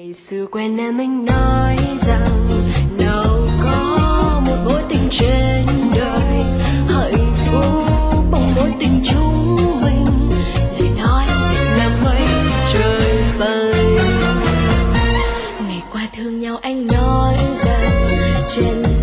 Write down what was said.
Ngày xưa quen em anh nói rằng nào có một mối tình trên đời hạnh phúc bằng mối tình chúng mình. Lời nói là mây trời xanh. Ngày qua thương nhau anh nói rằng trên